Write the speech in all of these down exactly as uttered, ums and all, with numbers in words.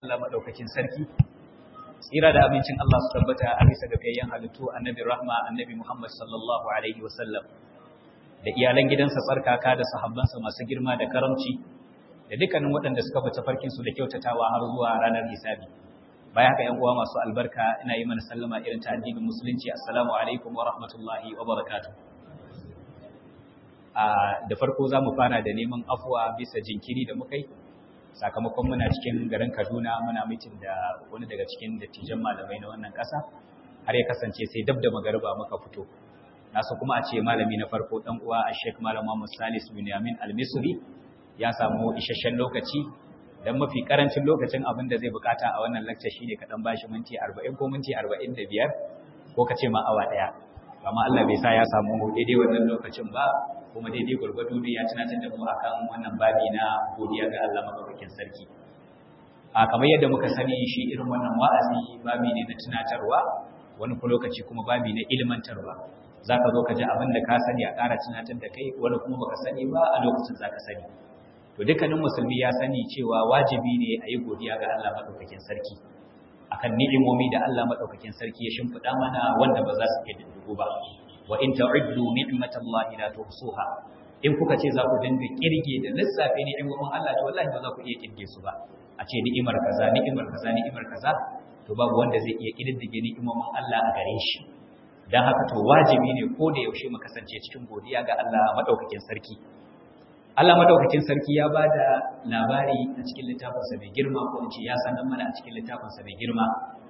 Allah madaukakin sarki tsira da abincin Allah su tabbata a bisa ga fayyan halittu annabi rahma annabi Muhammad sallallahu alaihi wasallam da iyalan gidansa tsarkaka da sahabbansa masu girma da karamci da dukkanin waɗanda suka bata farkin su da kyautatawa har zuwa ranar hisabi. Bayan haka ƴan uwa masu albarka ina yi mana sallama irin ta addinin musulunci, assalamu alaikum wa rahmatullahi wa barakatuh. Da farko za mu fara da neman afuwa bisa jinkiri da muka yi sakamakon muna cikin garin Kaduna muna mitin da wani daga cikin dattijan malamai na wannan ƙasa har ya kasance sai dab da magariba muka fito. Na so kuma a ce malami na farko dan uwa a Sheikh Malam Muhammad Salisu bin Yamin Al-Misri ya samu isasshen lokaci dan mafi karancin lokacin abin da zai bukata a wannan lecture shine ka dan bashi minti arba'in ko minti arba'in da biyar ko ka ce ma awa daya. Amma Allah bai sa ya samu daidai wannan lokacin ba, kuma daidai gurgudu ne ya tunatar da mu akan wannan babi na godiya ga Allah madaukakin sarki. A kamar yadda muka sani shi irin wannan wa'azi babi ne na tunatarwa, wani lokaci kuma babi na ilmantarwa. Zaka zo ka ji abin da ka sani a ƙara tunatar da kai, wani kuma baka sani ba a lokacin zaka sani. To dukkanin musulmi ya sani cewa wajibi ne a yi godiya ga Allah madaukakin sarki akan ni'imomi da Allah madaukakin sarki ya shimfida mana wanda ba za su iya dindego ba. Wa in ta'uddu ni'matallahi la tuhsuha, in kuka ce za ku dinga kirge da lissafi ni'imomin Allah to wallahi ba za ku iya kirge su ba. A ce ni'imar kaza ni'imar kaza ni'imar kaza to babu wanda zai iya kididdige ni'imomin Allah a gare shi. Dan haka to wajibi ne ko da yaushe mu kasance cikin godiya ga Allah madaukakin sarki. Allah madaukakin sarki ya bada labari a cikin littafinsa mai girma, ko in ce ya sanar mana a cikin littafinsa mai girma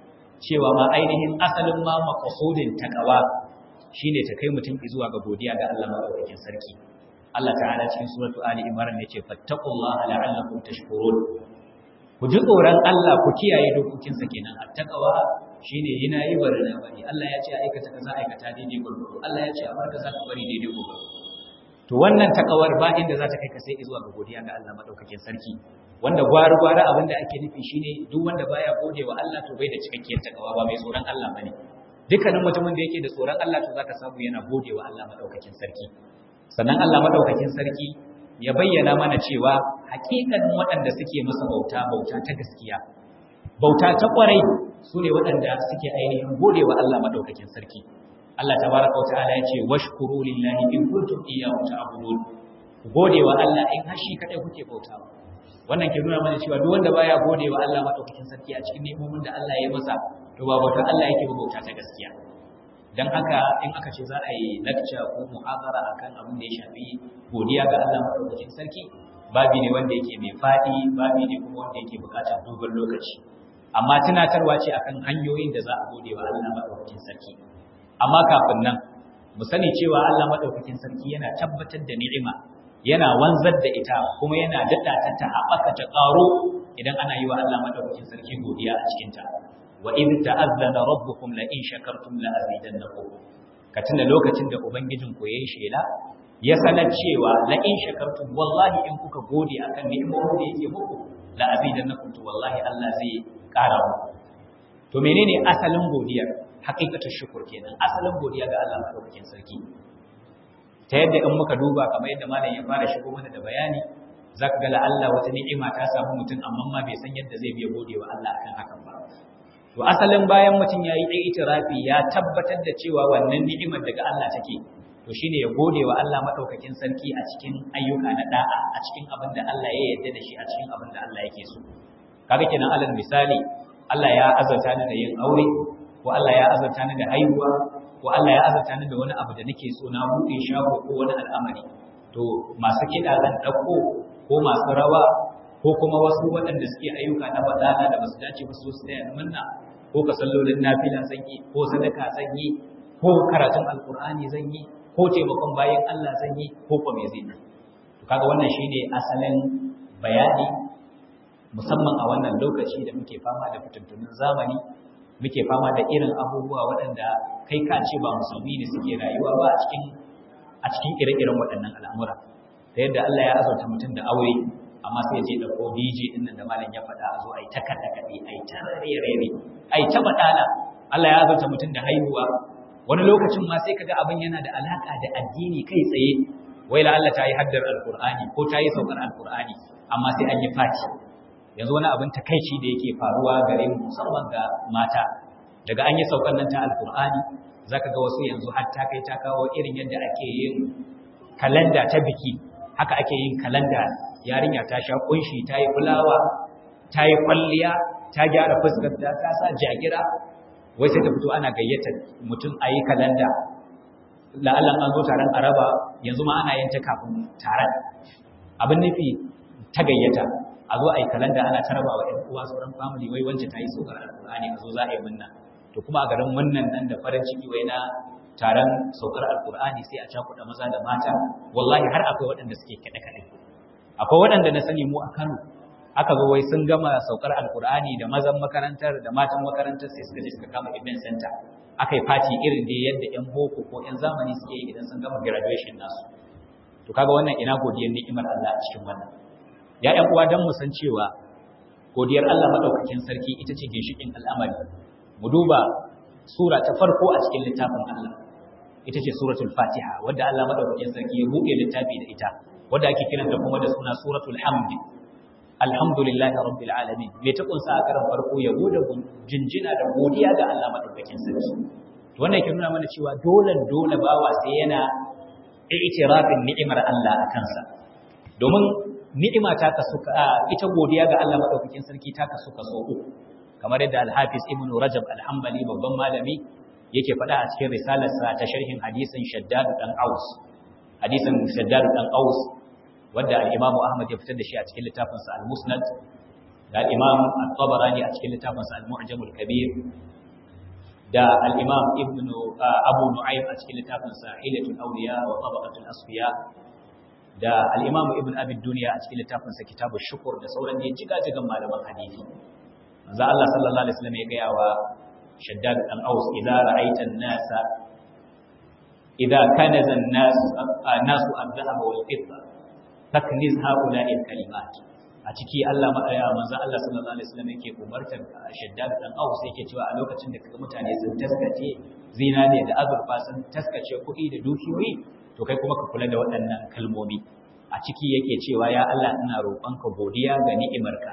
cewa ma ainihin asalin ma maqsudin taqwa shine ta kai mutum zuwa ga godiya ga Allah madaukakin sarki. Allah ta'ala cikin suratu Ali Imran yace fattaqullaha la'allakum tashkurun. Ku ji tsoron Allah ku kiyaye dokokinsa kenan. Attaqwa shine yana yi barna bari. Allah ya ce aikata kaza aikata daidai gurgudu. Allah ya ce a barka za ka bari daidai gurgudu. To wannan takawar ba inda za ta kai ka sai zuwa ga godiya ga Allah madaukakin sarki. Wanda gwari-gwari abin da ake nufi shine duk wanda baya gode wa Allah to bai da cikakkiyar takawa, ba mai tsoron Allah bane. Dukkanin mutumin da yake da tsoron Allah to zaka samu yana gode wa Allah madaukakin sarki. Sannan Allah madaukakin sarki ya bayyana mana cewa hakikanin waɗanda suke masa bauta bauta ta gaskiya, bauta ta kwarai sune waɗanda suke ainihin gode wa Allah madaukakin sarki. Allah tabaraka wa ta'ala ya ce washkuru lillahi in kuntum iyyahu ta'budun. Gode wa Allah in har shi kadai kuke bautawa. Wannan ke nuna mana cewa duk wanda baya gode wa Allah madaukakin sarki a cikin nemomin da Allah ya yi masa to ba bautar Allah yake ba, bauta ta gaskiya. Dan haka in aka ce za a yi lecture ko muhadara akan abin da ya shafi godiya ga Allah madaukakin sarki, babi ne wanda yake mai fadi, babi ne kuma wanda yake buƙatar dogon lokaci. Amma tunatarwa ce akan hanyoyin da za a gode wa Allah madaukakin sarki. Amma kafin nan mu sani cewa Allah madaukakin sarki yana tabbatar da ni'ima, yana wanzar da ita, kuma yana dada ta ta haɓaka ta ƙaro idan ana yi wa Allah madaukakin sarki godiya a cikin ta. Wa in ta'azzana rabbukum la in shakartum la azidannakum. Ka tuna lokacin da ubangijin ku yayi shela ya sanar cewa la in shakartum, wallahi in kuka gode akan ni'imomin da yake muku la azidannakum, to wallahi Allah zai ƙara muku. To menene asalin godiyar? Hakikatar shukur kenan, asalin godiya ga Allah madaukakin sarki. Ta yadda in muka duba kamar yadda malam ya fara shigo mana da bayani, zaka ga la Allah wata ni'ima ta samu mutum amma ma bai san yadda zai biya gode wa Allah akan hakan ba. To asalin bayan mutum yayi dai itirafi ya tabbatar da cewa wannan ni'imar daga Allah take, to shine ya gode wa Allah madaukakin sarki a cikin ayyuka na da'a, a cikin abin da Allah ya yarda da shi, a cikin abin da Allah yake so. Kaga kenan alal misali Allah ya azurta ni da yin aure, ko Allah ya azurta ni da haihuwa, ko Allah ya azurta ni da wani abu da nake so na buɗe shago ko wani al'amari. To masu kiɗa zan ɗauko, ko masu rawa, ko kuma wasu waɗanda suke ayyuka na badala da basu dace ba su tsaya munna, ko ka sallolin nafila zan yi, ko sadaka zan yi, ko karatun alqur'ani zan yi, ko taimakon bayan Allah zan yi, ko kuma me zan yi. To kaga wannan shine asalin bayani, musamman a wannan lokaci da muke fama da fitintunin zamani, muke fama da irin abubuwa waɗanda kai ka ce ba musulmi ne suke rayuwa ba a cikin a cikin ire-iren waɗannan al'amura. Ta yadda Allah ya azurta mutum da aure, amma sai ya je ɗauko D J ɗin nan da malam ya faɗa a zo a yi ta kaɗe-kaɗe, a yi ta rere-rere, a yi ta baɗala. Allah ya azurta mutum da haihuwa. Wani lokacin ma sai kaga abin yana da alaƙa da addini kai tsaye. Wai la Allah ta yi haddar Alƙur'ani ko ta yi saukar Alƙur'ani, amma sai an yi fati. yanzu wani abin takeici da yake faruwa gare mu musamman ga mata daga an yi saukan nan ta alkur'ani zaka ga wasu yanzu har ta kai ta kawo irin yadda ake yin kalanda ta biki haka ake yin kalanda yarinya ta sha kunshi ta yi fulawa ta yi kwalliya ta gyara fuskar ta ta sa jagira wai sai ta fito ana gayyatar mutum a yi kalanda la'allan an zo taron araba yanzu ma ana yin ta kafin taron abin nufi ta gayyata a zo a yi kalanda ana taraba wa ‘yan uwa sauran family wai wance ta yi saukar alkur'ani a zo za a yi munna to kuma a garin munnan nan da farin ciki wai na taron saukar alkur'ani sai a cakuɗa maza da mata wallahi har akwai waɗanda suke kaɗe-kaɗe akwai waɗanda na sani mu a Kano aka zo wai sun gama saukar alkur'ani da mazan makarantar da matan makarantar sai suka je suka kama event center aka yi fati irin da yadda ‘yan boko ko ‘yan zamani suke yi idan sun gama graduation nasu to kaga wannan ina godiyar ni'imar Allah a cikin wannan ya ‘yan uwa don mu san cewa godiyar Allah maɗaukakin sarki ita ce ginshiƙin al'amari mu duba sura ta farko a cikin littafin Allah ita ce suratul fatiha wadda Allah maɗaukakin sarki ya buɗe littafi da ita wadda ake kiranta kuma da suna suratul hamd alhamdulillahi rabbil alamin me ta kunsa a karan farko ya gode jinjina da godiya ga Allah maɗaukakin sarki wannan ke nuna mana cewa dole dole bawa sai yana i'tirafin ni'imar Allah a kansa domin ni'ima ta kasu ita godiya ga Allah madaukakin sarki ta kasu kaso uku kamar yadda al-Hafiz Ibn Rajab al-Hanbali babban malami yake faɗa a cikin risalarsa ta sharhin hadisin Shaddad dan Aus hadisin Shaddad dan Aus wanda al-Imam Ahmad ya fitar da shi a cikin littafinsa al-Musnad da al-Imam at-Tabarani a cikin littafinsa al-Mu'jam al-Kabir da al-Imam Ibn Abu Nu'aym a cikin littafinsa Hilatul Awliya wa Tabaqatul Asfiya da al-Imam Ibn Abi Dunya a cikin littafinsa Kitabul Shukr da sauran da jiga-jigan malaman hadisi manzo Allah sallallahu alaihi wasallam ya ga yawa Shaddad dan Aus idza ra'aita an-nasa idza kanaza an-nas an-nasu adh-dhahaba wal-fidda takniz haula'i al-kalimat a ciki Allah manzo Allah sallallahu alaihi wasallam yake umartar Shaddad dan Aus yake cewa a lokacin da kaga mutane sun taskace zina ne da azurfa sun taskace kuɗi da dukiyoyi to kai kuma ka kula da waɗannan kalmomi a ciki yake cewa ya Allah ina roƙonka godiya ga ni'imarka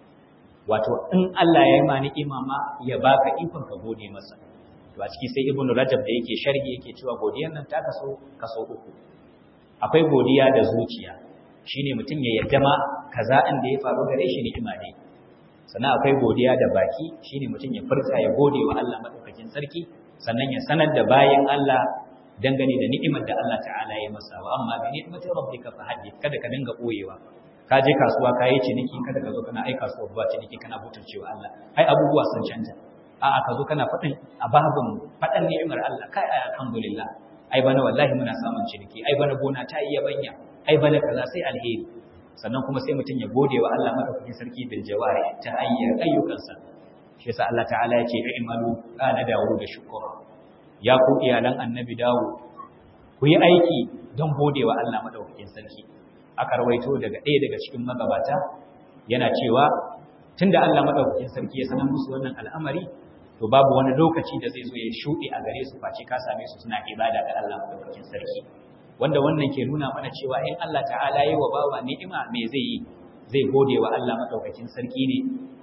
wato in Allah ya yi ma ni'ima ma ya baka ikon ka gode masa to a ciki sai Ibn Rajab da yake sharhi yake cewa godiyar nan ta kaso kaso uku akwai godiya da zuciya shine mutum ya yarda ma kaza in da ya faru gare shi ni'ima ne sannan akwai godiya da baki shine mutum ya furta ya gode wa Allah madaukakin sarki sannan ya sanar da bayan Allah dangane da ni'imar da Allah ta'ala ya masa wa amma bi ni'mati rabbika fahaddith kada ka dinga boyewa ka je kasuwa ka yi ciniki kada ka zo kana ai kasuwa ba ciniki kana butulcewa Allah ai abubuwa sun canja a'a ka zo kana fadin a babun fadan ni'imar Allah kai alhamdulillah ai bana wallahi muna samun ciniki ai bana gona ta yi yabanya ai bana kaza sai alheri sannan kuma sai mutum ya gode wa Allah madaukakin sarki bil jawari ta ayyar ayyukansa shi yasa Allah ta'ala ya ce i'malu ana dawo da shukura ya ku iyalan annabi dawo ku yi aiki don gode wa Allah madaukakin sarki aka rawaito daga ɗaya daga cikin magabata yana cewa tunda Allah madaukakin sarki ya sanar musu wannan al'amari to babu wani lokaci da zai zo ya shuɗe a gare su face ka same su suna ibada ga Allah madaukakin sarki wanda wannan ke nuna mana cewa in Allah ta'ala yi wa bawa ni'ima me zai yi zai gode wa Allah madaukakin sarki ne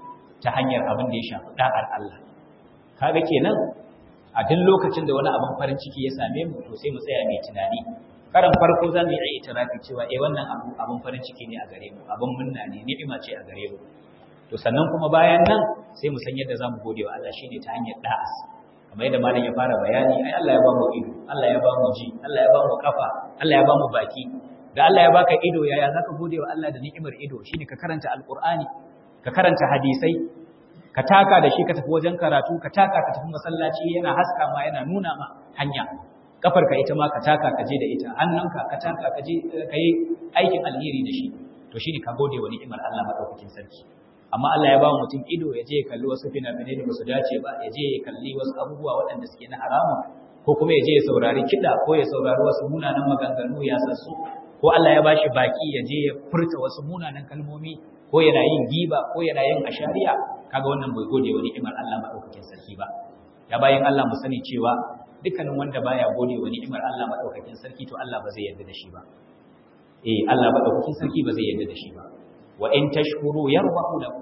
ta hanyar abin da ya shafi da'ar Allah kaga kenan a duk lokacin da wani abin farin ciki ya same mu to sai mu tsaya mai tunani karan farko za mu yi itirafi cewa eh wannan abu abin farin ciki ne a gare mu abin munna ne ni'ima ce a gare mu to sannan kuma bayan nan sai mu san yadda zamu gode wa Allah shine ta hanyar da'a kamar yadda malam ya fara bayani ai Allah ya ba mu ido Allah ya ba mu ji Allah ya ba mu kafa Allah ya ba mu baki da Allah ya baka ido yaya zaka gode wa Allah da ni'imar ido shine ka karanta alqur'ani ka karanta hadisai ka taka da shi ka tafi wajen karatu ka taka ka tafi masallaci yana haska ma yana nuna ma hanya kafarka ita ma ka taka ka je da ita hannunka ka taka ka je ka yi aikin alheri da shi to shine ka gode wa ni'imar Allah madaukakin sarki amma Allah ya ba mu mutum ido ya je ya kalli wasu fina-finai da basu dace ba ya je ya kalli wasu abubuwa waɗanda suke na haramun ko kuma ya je ya saurari kiɗa ko ya saurari wasu munanan maganganu ya sassu ko Allah ya bashi baki ya je ya furta wasu munanan kalmomi ko yana yin giba ko yana yin ashariya kaga wannan bai gode wa ni'imar Allah madaukakin sarki ba ya bayan Allah mu sani cewa dukkanin wanda baya gode wa ni'imar Allah madaukakin sarki to Allah ba zai yarda da shi ba eh Allah madaukakin sarki ba zai yarda da shi ba wa in tashkuru yarbahu lakum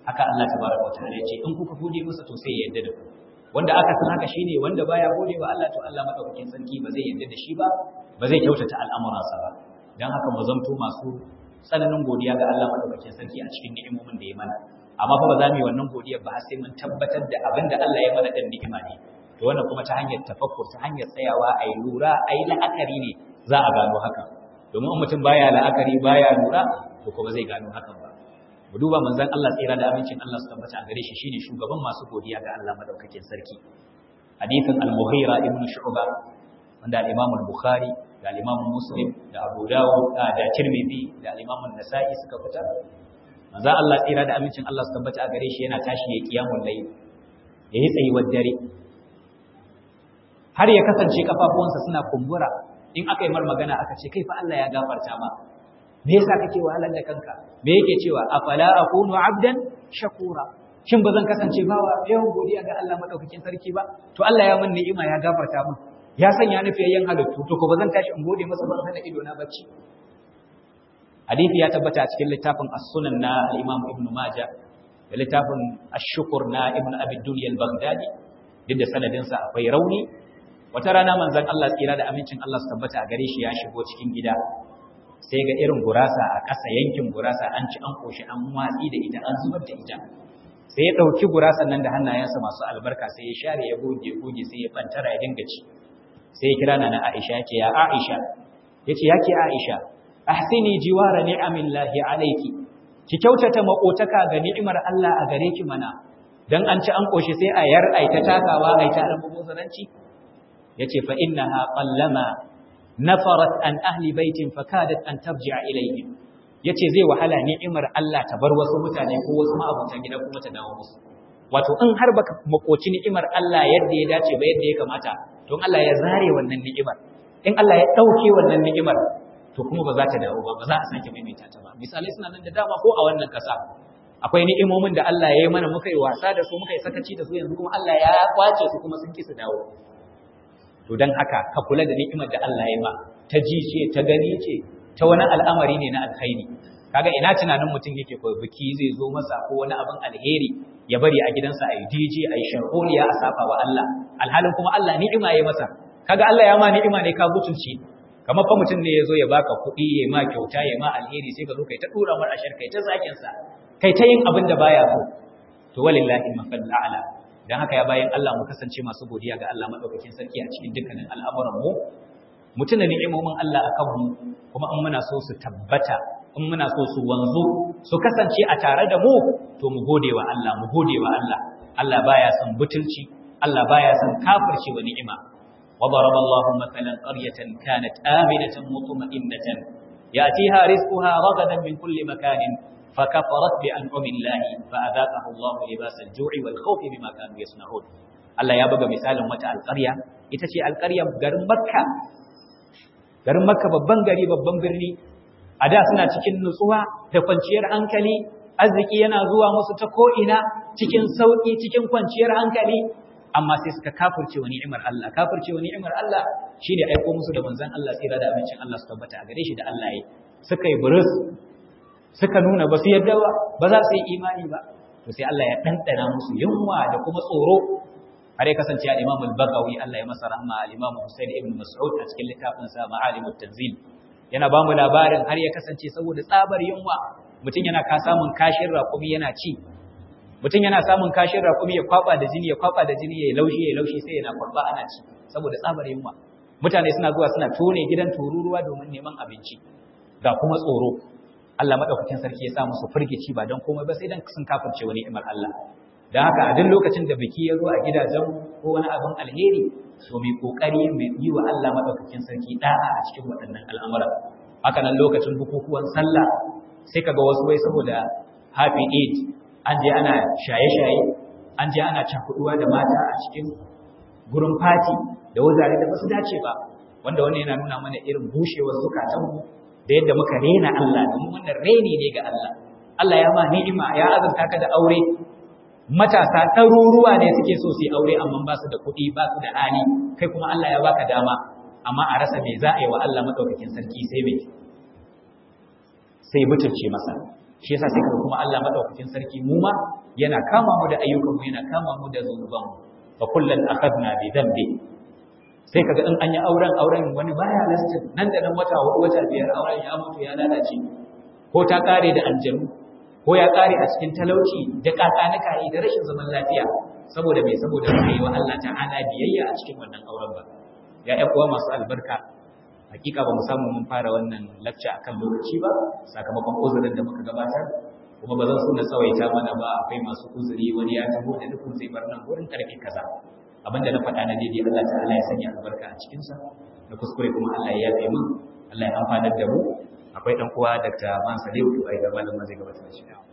haka Allah tabaraka wa ta'ala ya ce in kuka gode masa to sai ya yarda da ku wanda aka san haka shine wanda baya gode wa Allah to Allah madaukakin sarki ba zai yarda da shi ba ba zai kyautata al'amuransa ba dan haka mu zanto masu tsananin godiya ga Allah madaukakin sarki a cikin ni'imomin da ya mana amma fa ba za mu yi wannan godiyar ba sai mun tabbatar da abin da Allah ya mana dan ni'ima ne to wannan kuma ta hanyar tafakkur ta hanyar tsayawa a yi lura a yi la'akari ne za a gano haka domin in mutum baya la'akari baya lura to kuma zai gano hakan ba mu duba manzon Allah tsira da amincin Allah su tabbata a gare shi shine shugaban masu godiya ga Allah madaukakin sarki hadithin al-Mughira ibn Shu'ba wanda al-Imam al-Bukhari da al-Imam Muslim da Abu Dawud da Tirmidhi da al-Imam an-Nasa'i suka fitar manzon Allah tsira da amincin Allah su tabbata a gare shi yana tashi ya qiyamul layl yayi tsayuwar dare har ya kasance kafafuwansa suna kumbura in aka yi mar magana aka ce kai fa Allah ya gafarta ma me yasa kake wahalar da kanka me yake cewa afala akunu abdan shakura shin bazan kasance bawa yawan godiya ga Allah madaukakin sarki ba to Allah ya min ni'ima ya gafarta min ya sanya ni fiyayyen halittu to ko bazan tashi in gode masa ban hana ido na bacci hadisi ya tabbata a cikin littafin as-sunan na al-Imam Ibn Majah da littafin ash-shukr na Ibn Abi Dunya al-Baghdadi duk da sanadin sa akwai rauni wata rana manzon Allah tsira da amincin Allah su tabbata a gare shi ya shigo cikin gida sai ga irin gurasa a ƙasa yankin gurasa an ci an koshi an watsi da ita an zubar da ita sai ya ɗauki gurasan nan da hannayensa masu albarka sai ya share ya goge goge sai ya bantara ya dinga ci sai ya kira nana Aisha ya ce ya Aisha yace yake Aisha ahsini jiwara ni'amillahi alayki ki kyautata makotaka ga ni'imar Allah a gare ki mana dan an ci an koshi sai a yar aita takawa aita almubazzaranci yace fa innaha qallama nafarat an ahli baitin fakadat an tarji'a ilayhim yace zai wahala ni'imar Allah ta bar wasu mutane ko wasu ma'abutan gida kuma ta dawo musu wato in har baka makoci ni'imar Allah yadda ya dace ba yadda ya kamata to Allah ya zare wannan ni'imar in Allah ya dauke wannan ni'imar to kuma ba za ta dawo ba ba za a sake maimaita ta ba misalai suna nan da dama ko a wannan kasa akwai ni'imomin da Allah ya yi mana muka yi wasa da su muka yi sakaci da su yanzu kuma Allah ya kwace su kuma sun ki su dawo to dan haka ka kula da ni'imar da Allah ya ma ta ji ce ta gani ce ta wani al'amari ne na alkhairi kaga ina tunanin mutum yake ko biki zai zo masa ko wani abin alheri ya bari a gidansa ayi D J ayi sharholiya a safa wa Allah alhalin kuma Allah ni'ima ya masa kaga Allah ya ma ni'ima ne ka butulci kamar fa mutum ne yazo ya baka kuɗi ya ma kyauta ya ma alheri sai ka zo kai ta dora mar ashar kai ta zakin sa kai ta yin abin da baya so to walillahi mafal a'la dan haka ya bayan Allah mu kasance masu godiya ga Allah madaukakin sarki a cikin dukkanin al'amuran mu mutuna ni'imomin Allah akan mu kuma in muna so su tabbata in muna so su wanzu su kasance a tare da mu to mu gode wa Allah mu gode wa Allah Allah baya son butulci Allah baya son kafirci wa ni'ima wa daraba Allahu mathalan qaryatan kanat aminatan mutma'innatan yatiha rizquha ragadan min kulli makanin fakafarat bi an'ami Allah fa'adaqaha Allahu libas al-ju'i wal khawfi bima kanu yasna'un Allah ya buga misalin wata alƙarya ita ce alƙaryar garin Makka garin Makka babban gari babban birni a da suna cikin nutsuwa da kwanciyar hankali arziki yana zuwa musu ta ko'ina cikin sauƙi cikin kwanciyar hankali amma sai suka kafirce wa ni'imar Allah kafirce wa ni'imar Allah shine aiko musu da manzon Allah tsira da amincin Allah su tabbata a gare shi da Allah ya suka yi burus suka nuna ba su yadda ba ba za su yi imani ba to sai Allah ya dandana musu yunwa da kuma tsoro har ya kasance al-Imam al-Baghawi Allah ya masa rahma al-Imam Husayn ibn Mas'ud a cikin littafin sa Ma'alimut Tanzil yana ba mu labarin har ya kasance saboda tsabar yunwa mutum yana ka samun kashin raƙumi yana ci mutum yana samun kashin raƙumi ya kwaba da jini ya kwaba da jini ya laushi ya laushi sai yana kwaba ana ci saboda tsabar yunwa mutane suna zuwa suna tone gidan tururuwa domin neman abinci ga kuma tsoro Allah madaukakin sarki ya sa musu firgici ba don komai ba sai dan sun kafirce wani ni'imar Allah dan haka a duk lokacin da biki ya zo a gidajen ko wani abin alheri to mai kokari mai yi wa Allah madaukakin sarki da'a a cikin waɗannan al'amura haka nan lokacin bukukuwan sallah sai kaga wasu wai saboda happy eid an je ana shaye-shaye an je ana cakuduwa da mata a cikin gurin fati da wazare da basu dace ba wanda wannan yana nuna mana irin bushewar zukatanmu da yadda muka rena Allah domin wannan reni ne ga Allah Allah ya ma ni'ima ya azurta ka da aure matasa ɗaruruwa ne suke so su yi aure amma ba su da kuɗi ba su da hali kai kuma Allah ya baka dama amma a rasa me za a yi wa Allah madaukakin sarki sai me sai butulce masa shi yasa sai kaga kuma Allah madaukakin sarki mu ma yana kama mu da ayyukan mu yana kama mu da zunuban mu fa kullan akhadna bi dhanbi sai kaga in an yi auren auren wani baya lastin nan da nan wata hudu wata biyar auren ya mutu ya lalace ko ta kare da aljanu ko ya kare a cikin talauci da kakanika yi da rashin zaman lafiya saboda me saboda bai wa Allah ta'ala biyayya a cikin wannan auren ba ya ƴan uwa masu albarka hakika ba mu samu mun fara wannan lecture akan lokaci ba sakamakon uzurin da muka gabatar kuma ba zan so na tsawaita mana ba akwai masu uzuri wani ya taho da nufin zai bar nan wurin karfe kaza abinda na faɗa na daidai Allah ta'ala ya sanya albarka a cikin sa da kuskure kuma Allah ya yafe min Allah ya amfanar da mu akwai dan uwa Dr. Man Salihu ai ga malamin zai gabatar da shi